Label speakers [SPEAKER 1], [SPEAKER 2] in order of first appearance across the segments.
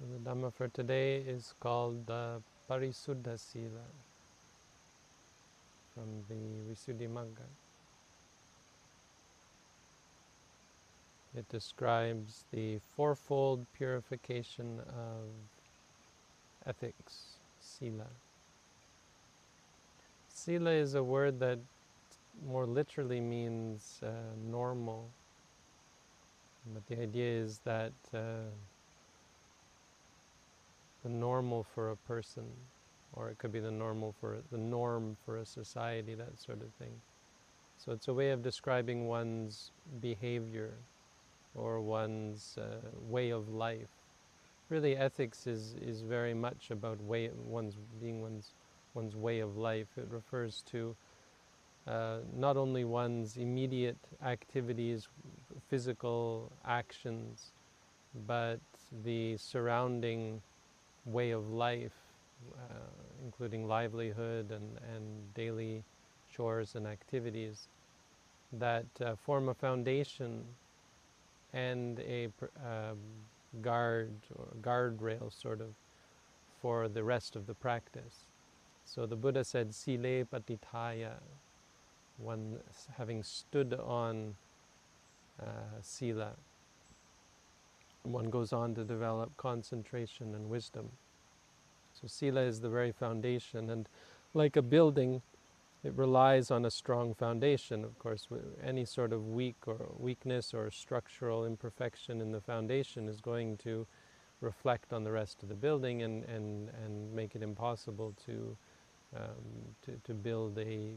[SPEAKER 1] The Dhamma for today is called Parisuddha Sila from the Visuddhimagga. It describes the fourfold purification of ethics, Sila. Sila is a word that more literally means normal, but the idea is that the normal for a person, or it could be the norm for a society, that sort of thing. So it's a way of describing one's behavior or one's way of life. Really, ethics is very much about one's way of life. It refers to not only one's immediate activities, physical actions, but the surrounding way of life, including livelihood and daily chores and activities that form a foundation and a guardrail sort of for the rest of the practice. So the Buddha said, "Sile patithaya," one having stood on sila, one goes on to develop concentration and wisdom. So sila is the very foundation, and like a building, it relies on a strong foundation. Of course, any sort of weakness or structural imperfection in the foundation is going to reflect on the rest of the building and make it impossible to build a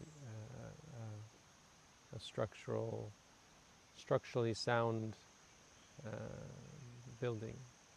[SPEAKER 1] structurally sound building.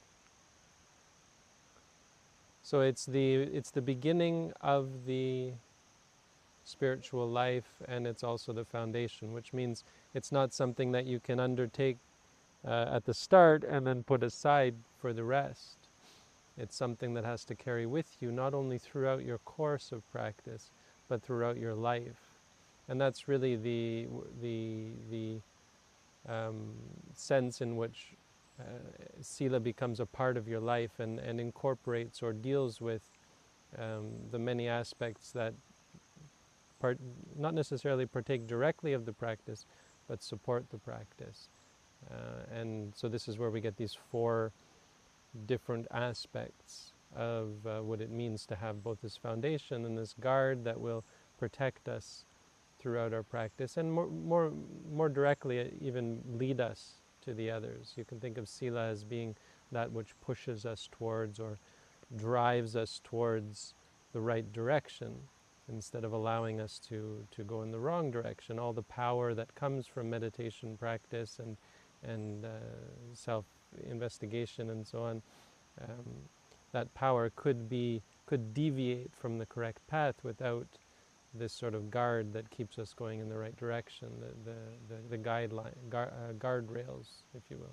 [SPEAKER 1] So it's the beginning of the spiritual life, and it's also the foundation, which means it's not something that you can undertake at the start and then put aside for the rest. It's something that has to carry with you not only throughout your course of practice, but throughout your life. And that's really the sense in which sila becomes a part of your life and incorporates or deals with the many aspects that not necessarily partake directly of the practice, but support the practice. And so this is where we get these four different aspects of what it means to have both this foundation and this guard that will protect us throughout our practice, and more directly even lead us to the others. You can think of sila as being that which pushes us towards or drives us towards the right direction, instead of allowing us to go in the wrong direction. All the power that comes from meditation practice and self-investigation and so on, that power could deviate from the correct path without this sort of guard that keeps us going in the right direction, the guardrails, if you will.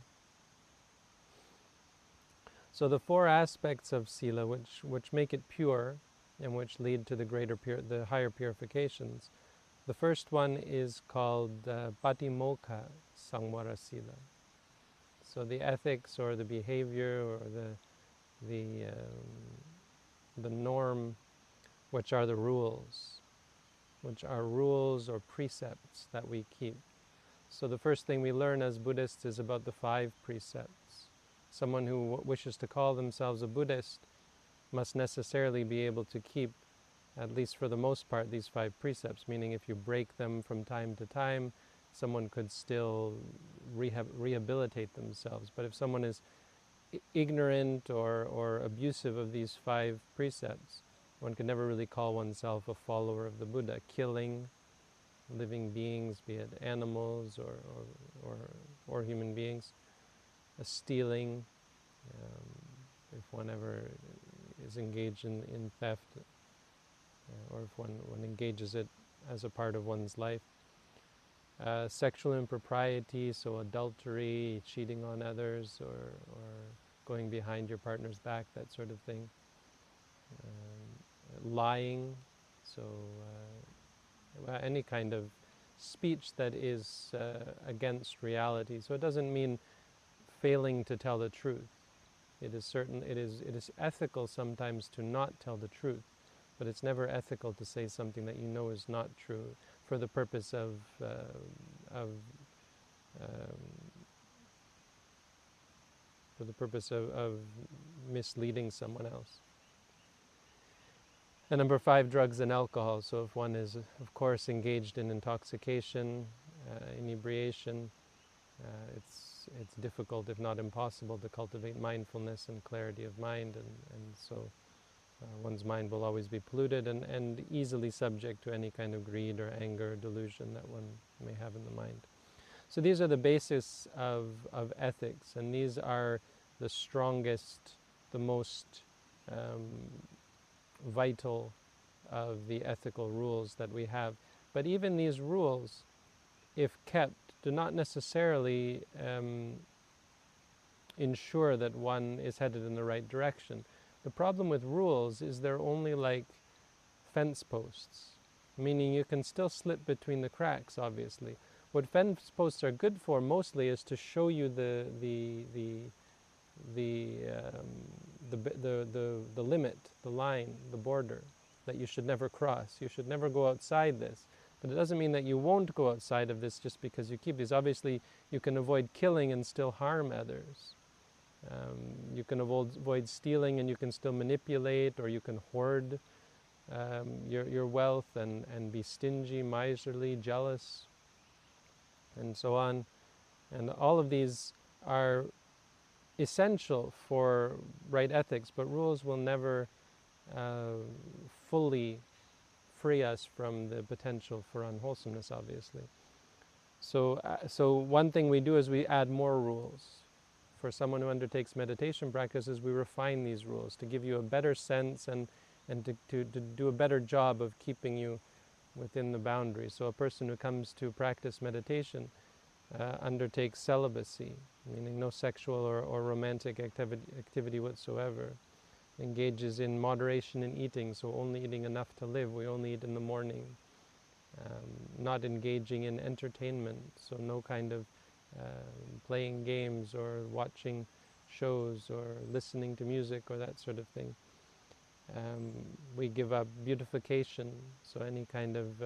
[SPEAKER 1] So the four aspects of sila which make it pure and which lead to the higher purifications. The first one is called Patimokkha Samvara Sila. So the ethics or the behavior or the norm, which are the rules, or precepts that we keep. So the first thing we learn as Buddhists is about the 5 precepts. Someone who wishes to call themselves a Buddhist must necessarily be able to keep, at least for the most part, these 5 precepts, meaning if you break them from time to time, someone could still rehabilitate themselves. But if someone is ignorant or abusive of these 5 precepts, one can never really call oneself a follower of the Buddha. Killing living beings, be it animals or human beings, stealing, if one ever is engaged in theft, or if one engages it as a part of one's life. Sexual impropriety, so adultery, cheating on others, or going behind your partner's back, that sort of thing. Lying, so any kind of speech that is against reality. So it doesn't mean failing to tell the truth. It is certain. It is ethical sometimes to not tell the truth, but it's never ethical to say something that you know is not true for the purpose of um, for the purpose of misleading someone else. And number 5, drugs and alcohol. So if one is, of course, engaged in intoxication, inebriation, it's difficult, if not impossible, to cultivate mindfulness and clarity of mind, and so one's mind will always be polluted and easily subject to any kind of greed or anger or delusion that one may have in the mind. So these are the basis of ethics, and these are the strongest, the most vital of the ethical rules that we have. But even these rules, if kept, do not necessarily ensure that one is headed in the right direction. The problem with rules is they're only like fence posts, meaning you can still slip between the cracks, obviously. What fence posts are good for mostly is to show you the limit, the line, the border that you should never cross. You should never go outside this. But it doesn't mean that you won't go outside of this just because you keep these. Obviously, you can avoid killing and still harm others. You can avoid stealing and you can still manipulate, or you can hoard your wealth and be stingy, miserly, jealous, and so on. And all of these are essential for right ethics, but rules will never fully free us from the potential for unwholesomeness, obviously. So one thing we do is we add more rules. For someone who undertakes meditation practices, we refine these rules to give you a better sense and to do a better job of keeping you within the boundaries. So a person who comes to practice meditation undertakes celibacy, meaning no sexual or romantic activity whatsoever. Engages in moderation in eating, so only eating enough to live. We only eat in the morning. Not engaging in entertainment, so no kind of playing games or watching shows or listening to music or that sort of thing. We give up beautification, so any kind of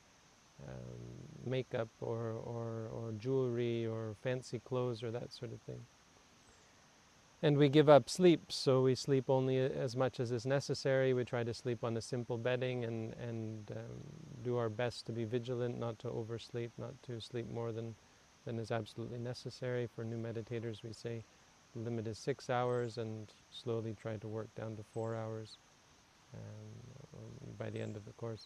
[SPEAKER 1] makeup or jewelry or fancy clothes or that sort of thing. And we give up sleep, so we sleep only as much as is necessary. We try to sleep on a simple bedding and do our best to be vigilant, not to oversleep, not to sleep more than is absolutely necessary. For new meditators, we say the limit is 6 hours, and slowly try to work down to 4 hours by the end of the course.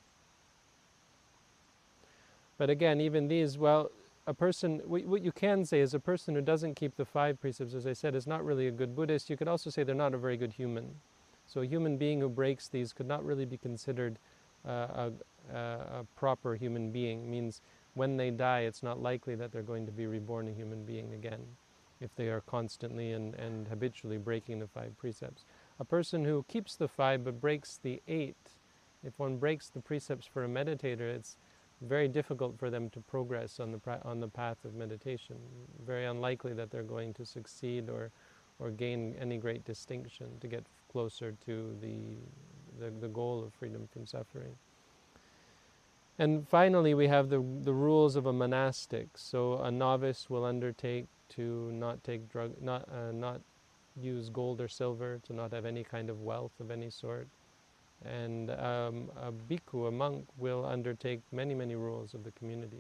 [SPEAKER 1] But again, even these, well, a person, what you can say is a person who doesn't keep the 5 precepts, as I said, is not really a good Buddhist. You could also say they're not a very good human. So a human being who breaks these could not really be considered a proper human being. It means when they die, it's not likely that they're going to be reborn a human being again, if they are constantly and habitually breaking the 5 precepts. A person who keeps the 5 but breaks the 8, if one breaks the precepts for a meditator, it's very difficult for them to progress on the path of meditation. Very unlikely that they're going to succeed or gain any great distinction to get closer to the goal of freedom from suffering. And finally, we have the rules of a monastic. So a novice will undertake to not take not use gold or silver, to not have any kind of wealth of any sort. And a bhikkhu, a monk, will undertake many, many rules of the community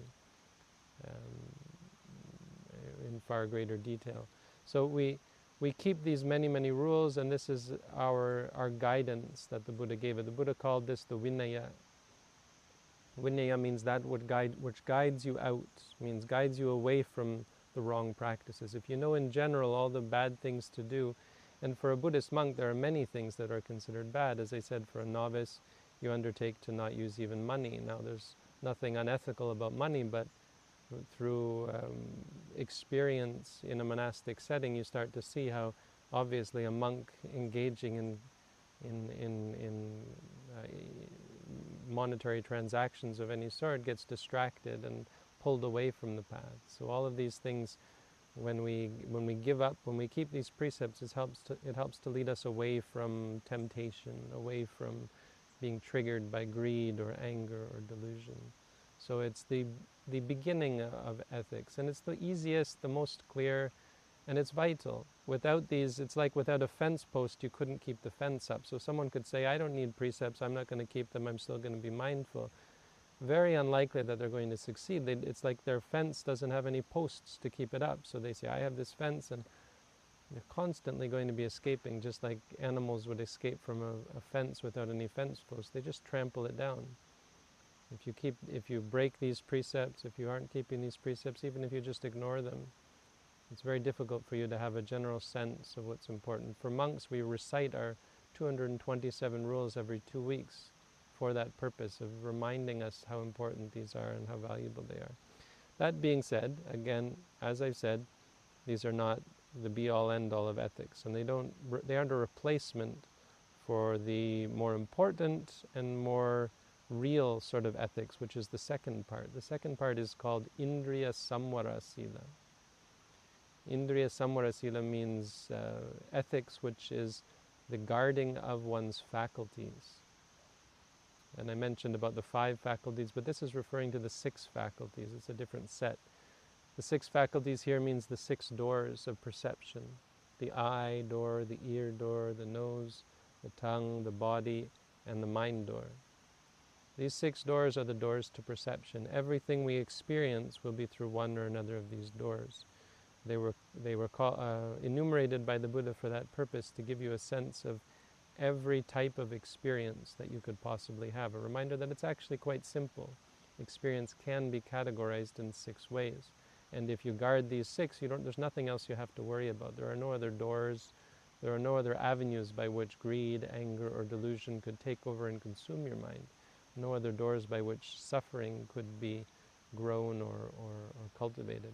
[SPEAKER 1] in far greater detail. So we keep these many, many rules, and this is our guidance that the Buddha gave it. The Buddha called this the Vinaya. Vinaya means that which guides you out, means guides you away from the wrong practices. If you know in general all the bad things to do, and for a Buddhist monk there are many things that are considered bad. As I said, for a novice you undertake to not use even money. Now there's nothing unethical about money, but through experience in a monastic setting you start to see how obviously a monk engaging in monetary transactions of any sort gets distracted and pulled away from the path. So all of these things When we give up, when we keep these precepts, it helps to lead us away from temptation, away from being triggered by greed or anger or delusion. So it's the beginning of ethics, and it's the easiest, the most clear, and it's vital. Without these, it's like without a fence post, you couldn't keep the fence up. So someone could say, I don't need precepts, I'm not going to keep them, I'm still going to be mindful. Very unlikely that they're going to succeed. It's like their fence doesn't have any posts to keep it up. So they say, I have this fence, and they're constantly going to be escaping, just like animals would escape from a fence without any fence posts. They just trample it down. If you break these precepts, if you aren't keeping these precepts, even if you just ignore them, it's very difficult for you to have a general sense of what's important. For monks, we recite our 227 rules every 2 weeks for that purpose of reminding us how important these are and how valuable they are. That being said, again, as I've said, these are not the be-all, end-all of ethics, and they aren't a replacement for the more important and more real sort of ethics, which is the second part. The second part is called Indriya Samvara Sila. Indriya Samvara Sila means ethics, which is the guarding of one's faculties. And I mentioned about the 5 faculties, but this is referring to the 6 faculties. It's a different set. The 6 faculties here means the 6 doors of perception. The eye door, the ear door, the nose, the tongue, the body, and the mind door. These 6 doors are the doors to perception. Everything we experience will be through one or another of these doors. They were enumerated by the Buddha for that purpose, to give you a sense of every type of experience that you could possibly have. A reminder that it's actually quite simple. Experience can be categorized in 6 ways. And if you guard these 6, there's nothing else you have to worry about. There are no other doors, there are no other avenues by which greed, anger, or delusion could take over and consume your mind. No other doors by which suffering could be grown or cultivated.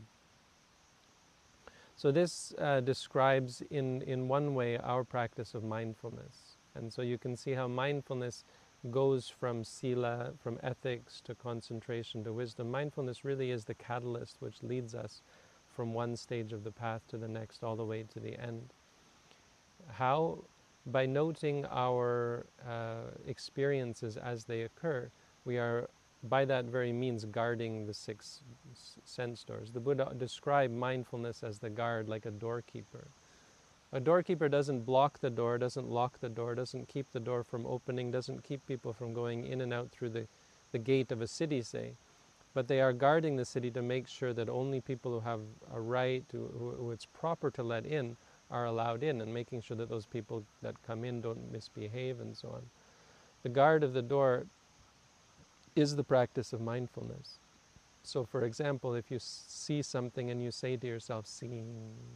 [SPEAKER 1] So this describes in one way our practice of mindfulness. And so you can see how mindfulness goes from sila, from ethics, to concentration, to wisdom. Mindfulness really is the catalyst which leads us from one stage of the path to the next, all the way to the end. How? By noting our experiences as they occur, we are, by that very means, guarding the 6 sense doors. The Buddha described mindfulness as the guard, like a doorkeeper. A doorkeeper doesn't block the door, doesn't lock the door, doesn't keep the door from opening, doesn't keep people from going in and out through the gate of a city, say. But they are guarding the city to make sure that only people who have a right, who it's proper to let in, are allowed in, and making sure that those people that come in don't misbehave and so on. The guard of the door is the practice of mindfulness. So for example, if you see something and you say to yourself, seeing,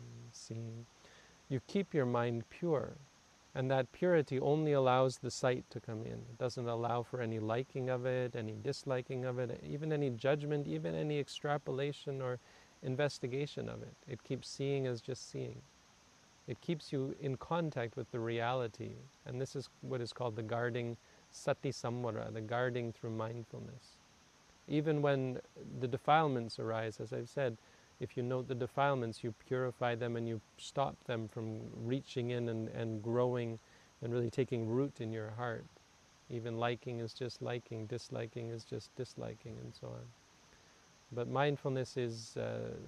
[SPEAKER 1] you keep your mind pure. And that purity only allows the sight to come in. It doesn't allow for any liking of it, any disliking of it, even any judgment, even any extrapolation or investigation of it. It keeps seeing as just seeing. It keeps you in contact with the reality. And this is what is called the guarding sati samvara, the guarding through mindfulness. Even when the defilements arise, as I've said, if you note the defilements, you purify them and you stop them from reaching in and growing and really taking root in your heart. Even liking is just liking, disliking is just disliking, and so on. But mindfulness is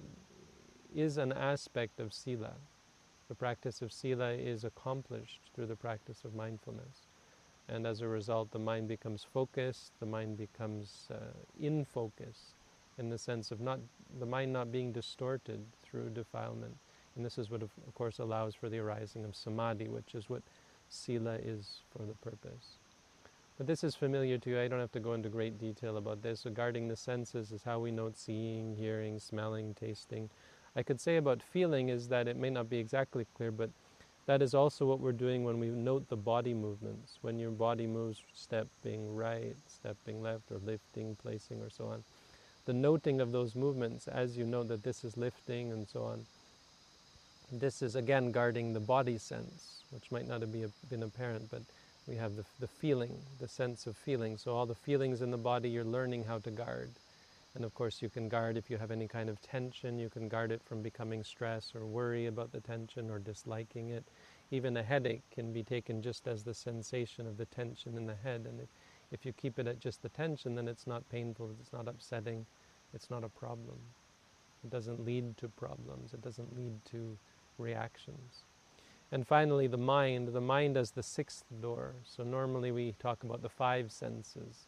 [SPEAKER 1] an aspect of sila. The practice of sila is accomplished through the practice of mindfulness. And as a result, the mind becomes focused, the mind becomes in focus, in the sense of the mind not being distorted through defilement. And this is what, of course, allows for the arising of samadhi, which is what sila is for the purpose. But this is familiar to you. I don't have to go into great detail about this. Regarding the senses is how we note seeing, hearing, smelling, tasting. I could say about feeling is that it may not be exactly clear, but that is also what we're doing when we note the body movements. When your body moves, stepping right, stepping left, or lifting, placing, or so on. The noting of those movements, as you know that this is lifting and so on, this is again guarding the body sense, which might not have been apparent, but we have the feeling, the sense of feeling. So all the feelings in the body you're learning how to guard. And of course you can guard if you have any kind of tension, you can guard it from becoming stress or worry about the tension or disliking it. Even a headache can be taken just as the sensation of the tension in the head. And if you keep it at just the tension, then it's not painful, it's not upsetting, it's not a problem. It doesn't lead to problems, it doesn't lead to reactions. And finally, the mind as the sixth door. So normally we talk about the five senses.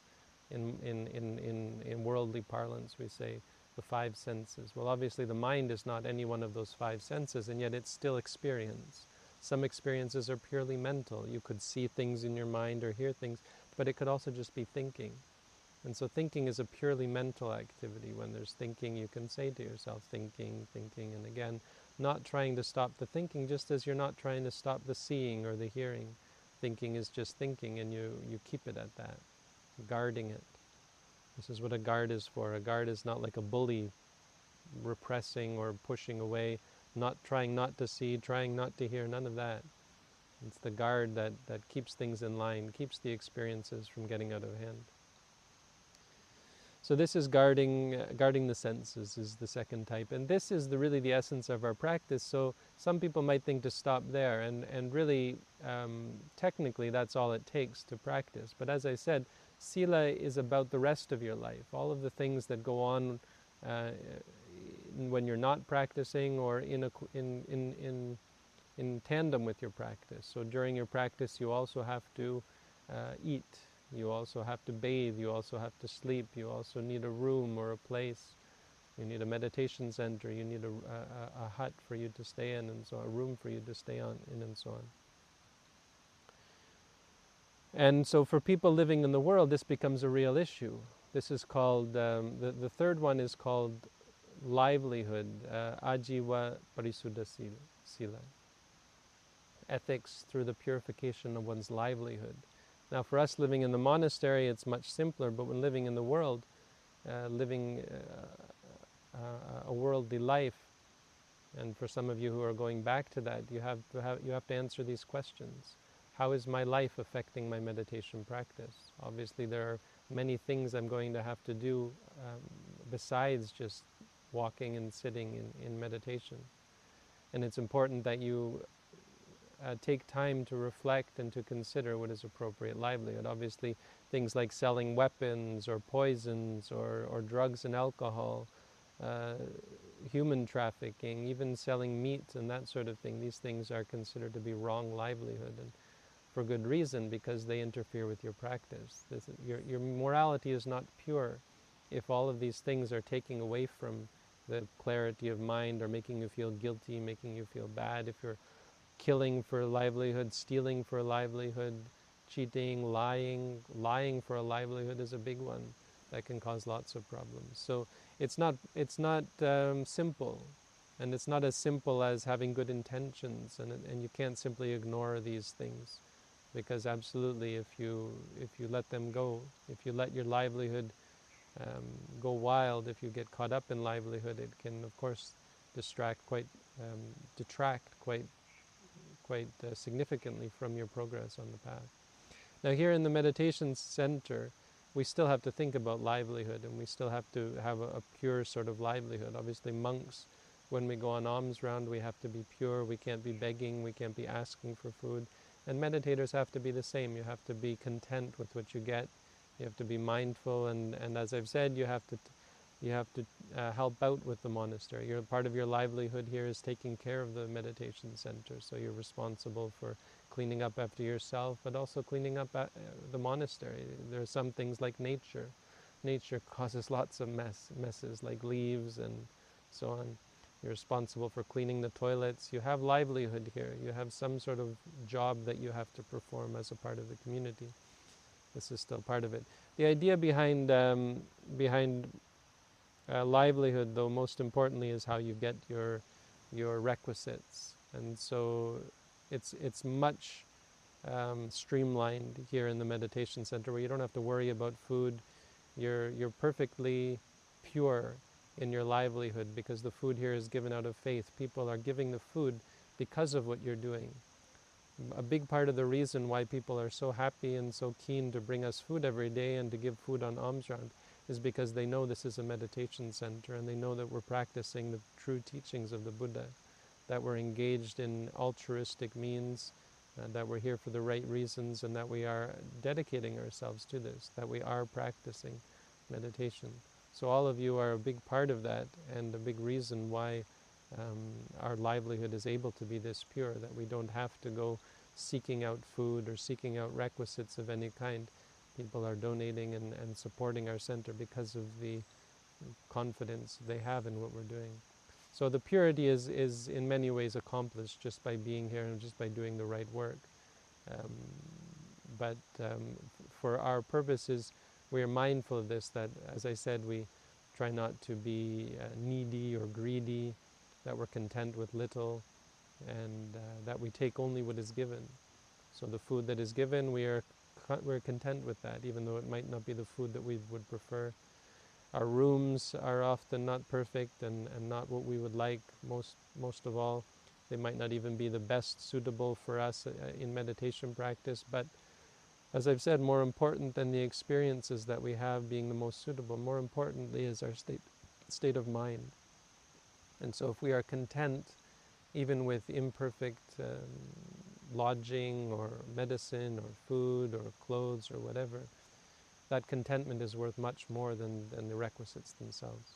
[SPEAKER 1] In worldly parlance, we say the five senses. Well, obviously the mind is not any one of those five senses, and yet it's still experience. Some experiences are purely mental. You could see things in your mind or hear things, but it could also just be thinking. And so thinking is a purely mental activity. When there's thinking, you can say to yourself, thinking, thinking, and again, not trying to stop the thinking, just as you're not trying to stop the seeing or the hearing. Thinking is just thinking, and you keep it at that, guarding it. This is what a guard is for. A guard is not like a bully repressing or pushing away, not trying not to see, trying not to hear, none of that. It's the guard that keeps things in line, keeps the experiences from getting out of hand. So this is guarding the senses is the second type. And this is really the essence of our practice. So some people might think to stop there, and really, technically, that's all it takes to practice. But as I said, Sila is about the rest of your life. All of the things that go on when you're not practicing or in tandem with your practice. So during your practice, you also have to eat. You also have to bathe, you also have to sleep, you also need a room or a place. You need a meditation center, you need a hut for you to stay in, and so a room for you to stay in, and so on. And so for people living in the world, this becomes a real issue. This is called, the third one is called livelihood, ajiva parisuddha sila. Ethics through the purification of one's livelihood. Now for us living in the monastery, it's much simpler, but when living in the world, living a worldly life, and for some of you who are going back to that, you have to answer these questions. How is my life affecting my meditation practice? Obviously there are many things I'm going to have to do besides just walking and sitting in meditation. And it's important that you take time to reflect and to consider what is appropriate livelihood. Obviously, things like selling weapons or poisons or drugs and alcohol, human trafficking, even selling meat and that sort of thing, these things are considered to be wrong livelihood, and for good reason, because they interfere with your practice. Your morality is not pure if all of these things are taking away from the clarity of mind or making you feel guilty, making you feel bad. If you're killing for a livelihood, stealing for a livelihood, cheating, lying for a livelihood is a big one that can cause lots of problems. So it's not simple, and it's not as simple as having good intentions, and you can't simply ignore these things, because absolutely, if you let them go, if you let your livelihood go wild, if you get caught up in livelihood, it can of course detract quite significantly from your progress on the path. Now here in the meditation center, we still have to think about livelihood, and we still have to have a pure sort of livelihood. Obviously monks, when we go on alms round, we have to be pure, we can't be begging, we can't be asking for food. And meditators have to be the same. You have to be content with what you get, you have to be mindful, and as I've said, you have to help out with the monastery. Part of your livelihood here is taking care of the meditation center, so you're responsible for cleaning up after yourself, but also cleaning up the monastery. There are some things like nature. Nature causes lots of messes, like leaves and so on. You're responsible for cleaning the toilets. You have livelihood here. You have some sort of job that you have to perform as a part of the community. This is still part of it. The idea behind livelihood, though, most importantly, is how you get your requisites, and so it's much streamlined here in the meditation center, where you don't have to worry about food. You're perfectly pure in your livelihood, because the food here is given out of faith. People are giving the food because of what you're doing. A big part of the reason why people are so happy and so keen to bring us food every day and to give food on alms round is because they know this is a meditation center and they know that we're practicing the true teachings of the Buddha, that we're engaged in altruistic means, that we're here for the right reasons, and that we are dedicating ourselves to this, that we are practicing meditation. So all of you are a big part of that, and a big reason why our livelihood is able to be this pure, that we don't have to go seeking out food or seeking out requisites of any kind. People are donating and supporting our center because of the confidence they have in what we're doing. So the purity is in many ways accomplished just by being here and just by doing the right work. But for our purposes, we are mindful of this, that, as I said, we try not to be needy or greedy, that we're content with little, and that we take only what is given. So the food that is given, we're content with that, even though it might not be the food that we would prefer. Our rooms are often not perfect and not what we would like most of all. They might not even be the best suitable for us in meditation practice, but as I've said, more important than the experiences that we have being the most suitable, more importantly is our state of mind. And so if we are content, even with imperfect lodging or medicine or food or clothes or whatever, that contentment is worth much more than the requisites themselves.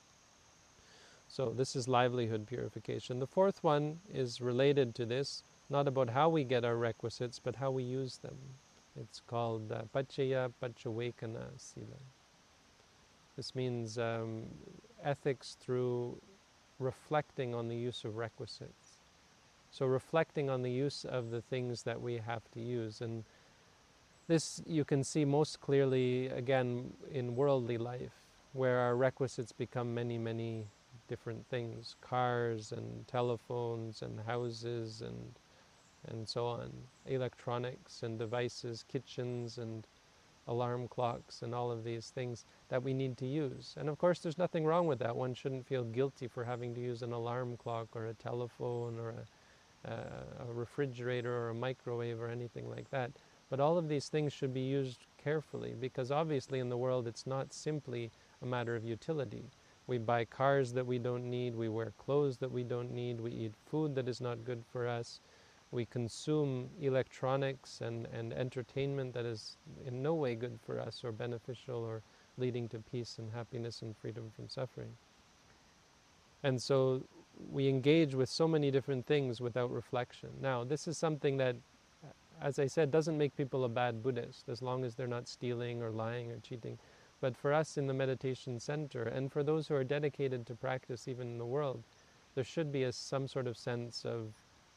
[SPEAKER 1] So this is livelihood purification. The fourth one is related to this, not about how we get our requisites, but how we use them. It's called Paccaya Paccavekkhana Sila. This means ethics through reflecting on the use of requisites. So reflecting on the use of the things that we have to use. And this you can see most clearly, again, in worldly life, where our requisites become many, many different things. Cars and telephones and houses and so on. Electronics and devices, kitchens and alarm clocks and all of these things that we need to use. And of course there's nothing wrong with that. One shouldn't feel guilty for having to use an alarm clock or a telephone or a refrigerator or a microwave or anything like that. But all of these things should be used carefully, because obviously in the world it's not simply a matter of utility. We buy cars that we don't need, we wear clothes that we don't need, we eat food that is not good for us, we consume electronics and entertainment that is in no way good for us or beneficial or leading to peace and happiness and freedom from suffering. And so we engage with so many different things without reflection. Now, this is something that, as I said, doesn't make people a bad Buddhist, as long as they're not stealing or lying or cheating. But for us in the meditation center, and for those who are dedicated to practice even in the world, there should be some sort of sense of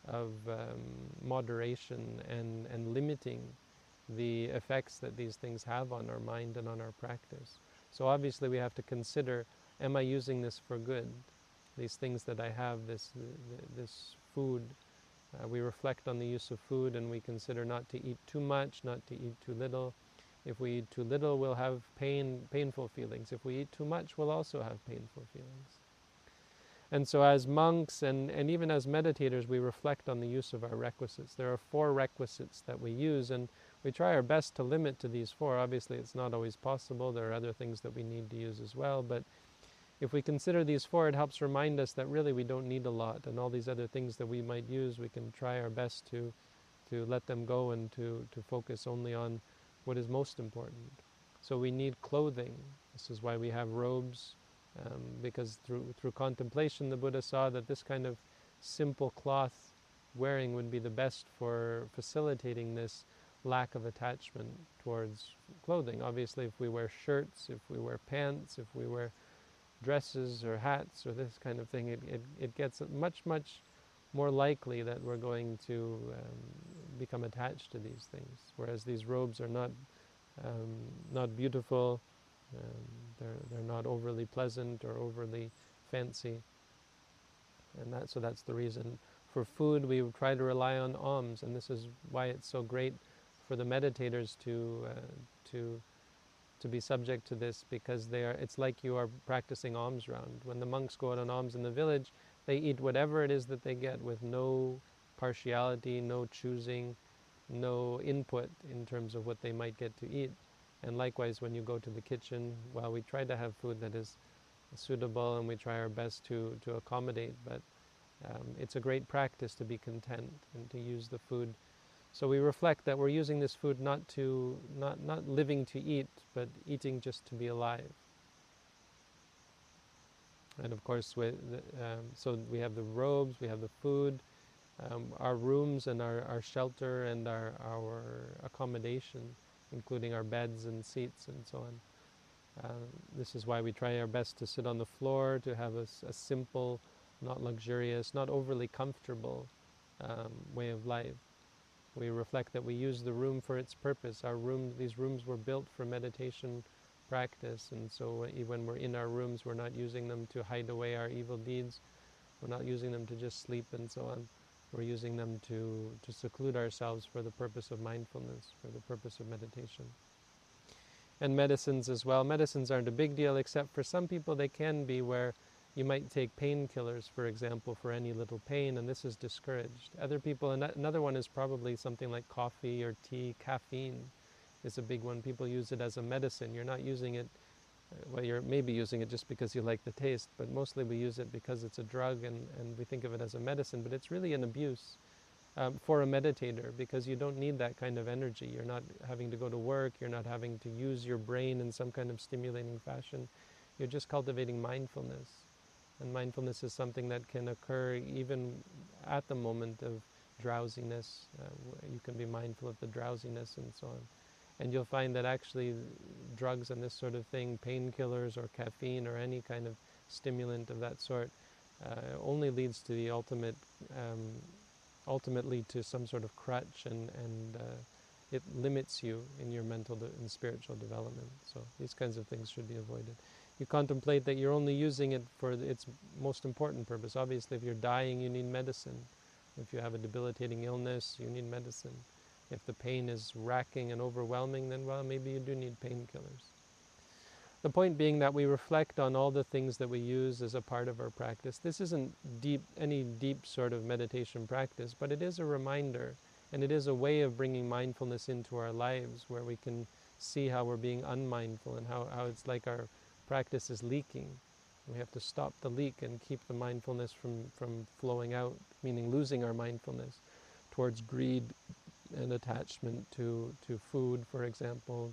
[SPEAKER 1] moderation and limiting the effects that these things have on our mind and on our practice. So obviously we have to consider, am I using this for good? These things that I have, this food, we reflect on the use of food and we consider not to eat too much, not to eat too little. If we eat too little, we'll have painful feelings. If we eat too much, we'll also have painful feelings. And so as monks and even as meditators, we reflect on the use of our requisites. There are 4 requisites that we use, and we try our best to limit to these 4. Obviously, it's not always possible. There are other things that we need to use as well, but if we consider these 4, it helps remind us that really we don't need a lot, and all these other things that we might use, we can try our best to let them go and to focus only on what is most important. So we need clothing. This is why we have robes, because through contemplation the Buddha saw that this kind of simple cloth wearing would be the best for facilitating this lack of attachment towards clothing. Obviously, if we wear shirts, if we wear pants, if we wear dresses or hats or this kind of thing, it gets much more likely that we're going to become attached to these things. Whereas these robes are not beautiful, they're not overly pleasant or overly fancy, and that's the reason. For food, we try to rely on alms, and this is why it's so great for the meditators to be subject to this, because it's like you are practicing alms round. When the monks go out on alms in the village, they eat whatever it is that they get with no partiality, no choosing, no input in terms of what they might get to eat. And likewise, when you go to the kitchen, well, we try to have food that is suitable, and we try our best to accommodate, but it's a great practice to be content and to use the food. So we reflect that we're using this food not living to eat, but eating just to be alive. And of course, so we have the robes, we have the food, our rooms and our shelter and our accommodation, including our beds and seats and so on. This is why we try our best to sit on the floor, to have a simple, not luxurious, not overly comfortable way of life. We reflect that we use the room for its purpose. These rooms were built for meditation practice, and so when we're in our rooms, we're not using them to hide away our evil deeds. We're not using them to just sleep and so on. We're using them to seclude ourselves for the purpose of mindfulness, for the purpose of meditation. And medicines as well. Medicines aren't a big deal, except for some people they can be, where you might take painkillers, for example, for any little pain, and this is discouraged. Other people, another one is probably something like coffee or tea. Caffeine is a big one. People use it as a medicine. You're not using it, well, you're maybe using it just because you like the taste, but mostly we use it because it's a drug, and we think of it as a medicine, but it's really an abuse. For a meditator, because you don't need that kind of energy. You're not having to go to work, you're not having to use your brain in some kind of stimulating fashion. You're just cultivating mindfulness. And mindfulness is something that can occur even at the moment of drowsiness. You can be mindful of the drowsiness and so on. And you'll find that actually drugs and this sort of thing, painkillers or caffeine or any kind of stimulant of that sort, only leads to the ultimately to some sort of crutch, and it limits you in your mental and spiritual development. So these kinds of things should be avoided. You contemplate that you're only using it for its most important purpose. Obviously, if you're dying, you need medicine. If you have a debilitating illness, you need medicine. If the pain is racking and overwhelming, then, well, maybe you do need painkillers. The point being that we reflect on all the things that we use as a part of our practice. This isn't any deep sort of meditation practice, but it is a reminder, and it is a way of bringing mindfulness into our lives, where we can see how we're being unmindful and how it's like our practice is leaking. We have to stop the leak and keep the mindfulness from flowing out, meaning losing our mindfulness towards greed and attachment to food, for example,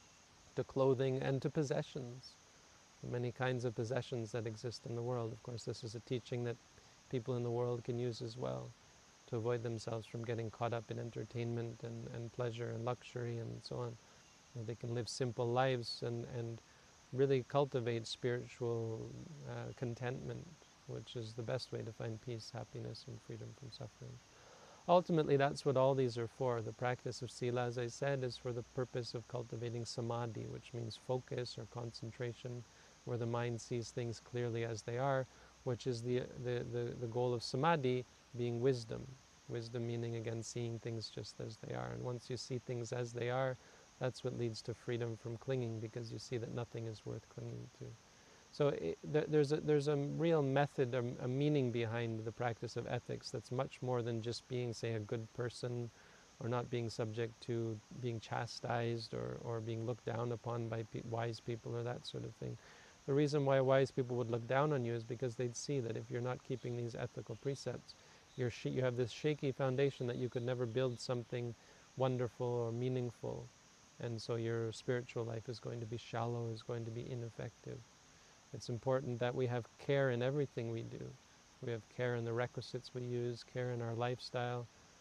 [SPEAKER 1] to clothing, and to possessions, the many kinds of possessions that exist in the world. Of course, this is a teaching that people in the world can use as well, to avoid themselves from getting caught up in entertainment and pleasure and luxury and so on. They can live simple lives and really cultivate spiritual contentment, which is the best way to find peace, happiness, and freedom from suffering. Ultimately, that's what all these are for. The practice of sila, as I said, is for the purpose of cultivating samadhi, which means focus or concentration, where the mind sees things clearly as they are, which is the goal of samadhi being wisdom. Wisdom meaning, again, seeing things just as they are. And once you see things as they are, that's what leads to freedom from clinging, because you see that nothing is worth clinging to. So there's a real method, a meaning behind the practice of ethics that's much more than just being, say, a good person, or not being subject to being chastised or being looked down upon by wise people or that sort of thing. The reason why wise people would look down on you is because they'd see that if you're not keeping these ethical precepts, you have this shaky foundation that you could never build something wonderful or meaningful, and so your spiritual life is going to be shallow, is going to be ineffective. It's important that we have care in everything we do. We have care in the requisites we use, care in our lifestyle,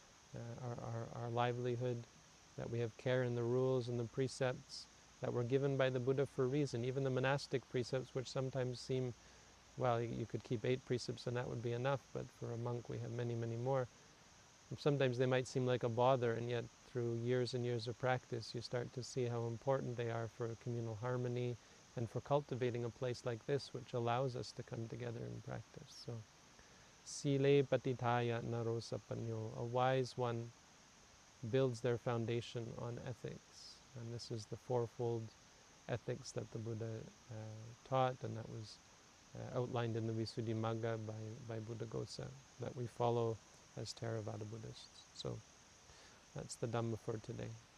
[SPEAKER 1] our livelihood, that we have care in the rules and the precepts that were given by the Buddha for a reason. Even the monastic precepts, which sometimes seem, well, you could keep 8 precepts and that would be enough, but for a monk we have many, many more. Sometimes they might seem like a bother, and yet through years and years of practice you start to see how important they are for communal harmony, and for cultivating a place like this, which allows us to come together and practice. So, sile patithaya naro sapanyo, a wise one builds their foundation on ethics. And this is the fourfold ethics that the Buddha taught, and that was outlined in the Visuddhimagga by Buddhaghosa, that we follow as Theravada Buddhists. So, that's the Dhamma for today.